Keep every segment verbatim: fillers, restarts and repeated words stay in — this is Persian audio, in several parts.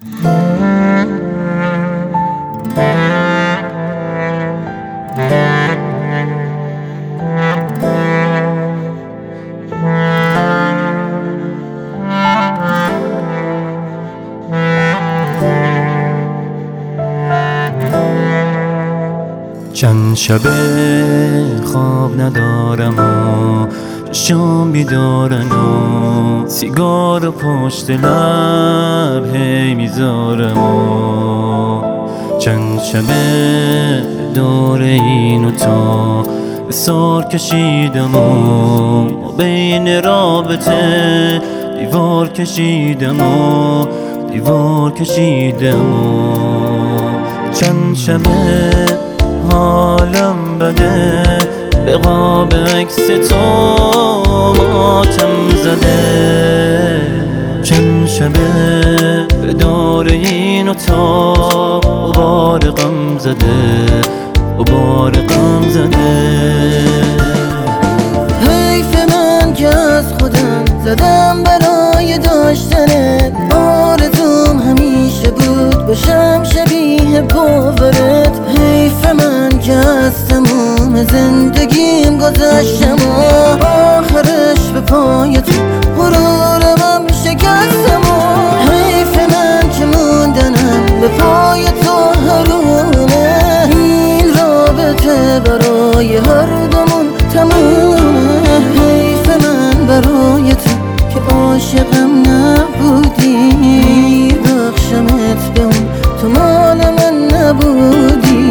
چند شبه خواب ندارم و چشام بیدارن و سیگار و پشت لب هی میذارم و چند شبه دور این و تا بسار کشیدم و بین رابطه دیوار کشیدم و دیوار کشیدم و چند شبه حالم بده به قاب عکس تو ماتم زده چند شبه به دور این اتاق غبار غم زده غبار غم زده حیف من که از خودم زدم برای داشتنت آرزوم همیشه بود باشم شبیه باورت حیف من که از تموم زندگیم گذشتم و آخرش به پای تو غرورم شکستم و حیف من که موندنم به پای تو حرومه این رابطه برای هر دومون تمومه حیف من برای تو که عاشقم نبودی بخشمت به اون تو مال من نبودی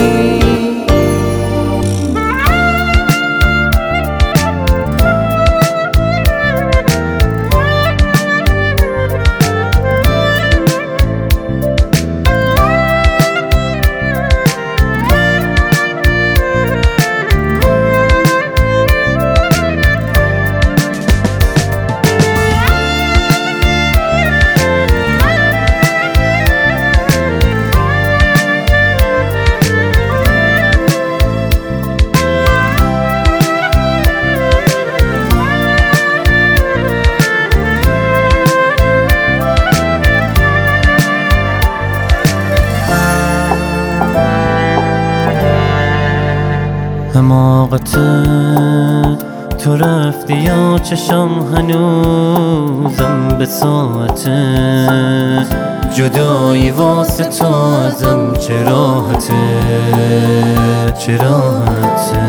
حماقت تو رفتی یا چشم هنوزم به ساعته جدایی واسه تو ازم چه راحته چه راحته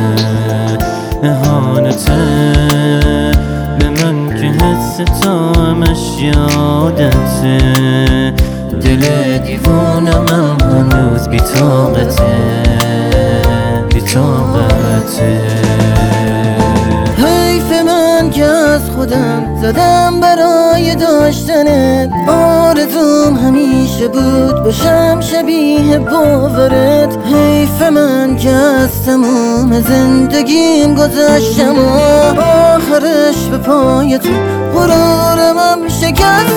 اهانته به من که حس تو همش یادته دل دیوونم هنوز بی طاقته بی طاقته حیف من که از خودم زدم برای داشتنت آرزوم همیشه بود باشم شبیه باورت حیف من که از تموم زندگیم گذشتم و آخرش به پای تو غرورم شکست